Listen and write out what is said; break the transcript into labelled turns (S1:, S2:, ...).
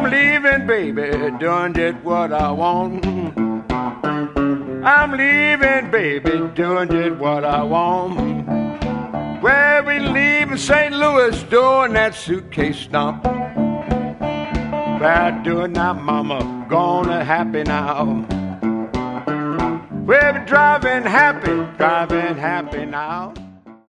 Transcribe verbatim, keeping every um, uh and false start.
S1: I'm leaving, baby, doing just what I want. I'm leaving, baby, doing just what I want. Where we leaving Saint Louis, doing that suitcase stomp. Where I doing now, mama, gonna happy now. We're driving happy, driving happy now.